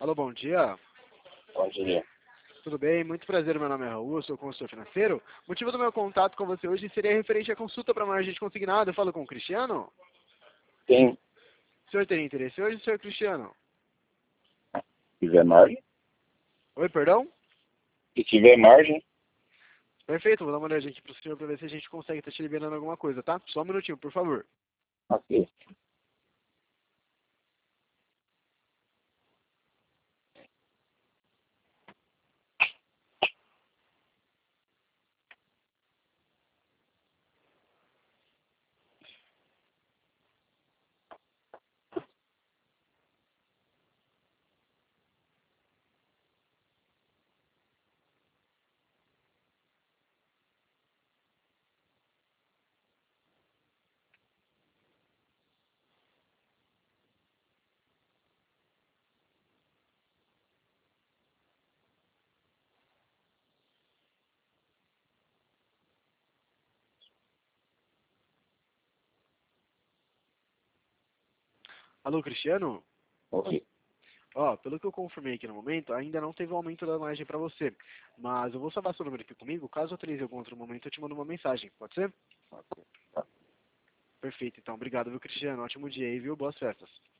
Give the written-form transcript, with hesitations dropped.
Alô, bom dia. Bom dia. Tudo bem? Muito prazer, meu nome é Raul, eu sou consultor financeiro. O motivo do meu contato com você hoje seria referente à consulta para margem de consignado. Eu falo com o Cristiano? Tem, O senhor teria interesse hoje, senhor Cristiano? se tiver margem. Oi, perdão? Se tiver margem, Perfeito, vou dar uma olhadinha aqui pro senhor para ver se a gente consegue estar te liberando alguma coisa, tá? Só um minutinho, por favor. ok. Alô, Cristiano? Ok. Ó, pelo que eu confirmei aqui no momento, ainda não teve aumento da margem para você. Mas eu vou salvar seu número aqui comigo. Caso eu autorize algum outro momento, eu te mando uma mensagem. Pode ser? Ok. Tá. Perfeito, então. Obrigado, viu, Cristiano? Ótimo dia aí, viu? Boas festas.